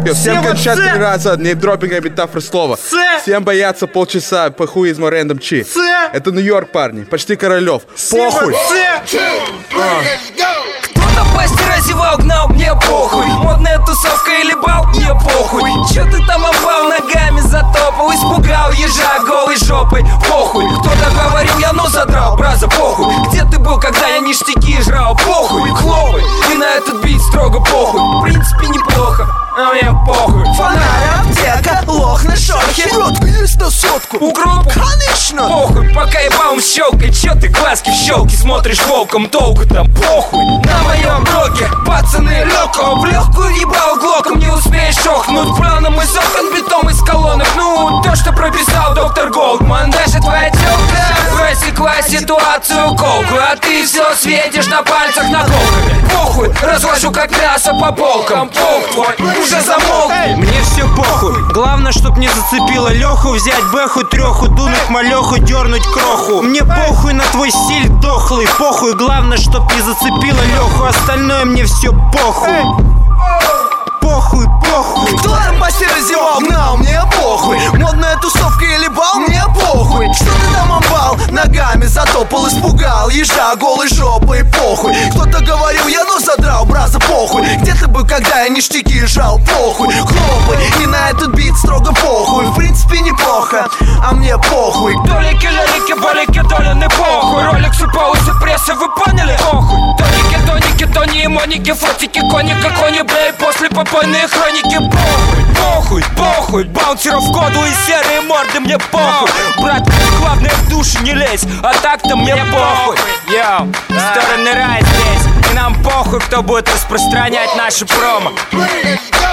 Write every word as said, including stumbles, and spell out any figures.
Всем Всем кончат вот три раза, неймдропинга метафора слова. С. Всем боятся полчаса, похуй из Рandom Чи. С. Это Нью-Йорк, парни, почти Королев. Похуй. Кто-то пасти разевал, гнал, мне похуй. Модная тусовка или бал, мне похуй. Чё ты там опал, ногами затопал, испугал ежа голой жопой, похуй. Кто-то говорил, я нос задрал, браза, похуй. Где ты был, когда я ништяки жрал, похуй. Хлопай, и на этот бит строго похуй. В принципе неплохо, а мне похуй. Фонарь, аптека, лох на шорхе. Братка, есть на сотку. Укроп, конечно. Похуй, пока ебалом щелкай. Чё ты глазки в щелки смотришь волком, толку там, похуй. На моем блоке, пацаны, лёгко. В легкую ебал глоком, не успеешь охнуть. Планом из окон, битом из колонок. Ну, то, что прописал доктор Голдман. Даже твоя тёлка просекла ситуацию колку. А ты всё светишь на пальцах наколками. Похуй, разложу как мясо по полкам. Полк твой уже замолк. Мне все похуй, главное, чтоб не зацепило Леху. Взять бэху, треху, дунуть малеху, дернуть кроху. Мне похуй на твой стиль дохлый. Похуй, главное, чтоб не зацепило Леху. Остальное мне все похуй. Похуй, похуй. Кто там пасти разевал, гнал, мне похуй. Модная тусовка или бал, мне похуй. Что ты там амбал, ногами затопал, испугал ежа голой жопой, похуй. Кто-то говорил, я нос задрал, браза, похуй. Где ты был, когда я ништяки жал, похуй. Хлопай, и на этот бит строго похуй. В принципе неплохо, а мне похуй. Долики, лялики, болики, долины, похуй. Роликсы, паусы, прессы, вы поняли? Похуй. Тоники, тоники, тони и моники, фотики, коника, кони, бей, после попойные хроники. Похуй, похуй, похуй. Баунсеров в коду и серые морды, мне похуй. Брат, главное в душу не лезь, а так-то мне похуй. Йоу, стороны рай здесь, и нам похуй, кто будет распространять наши промо.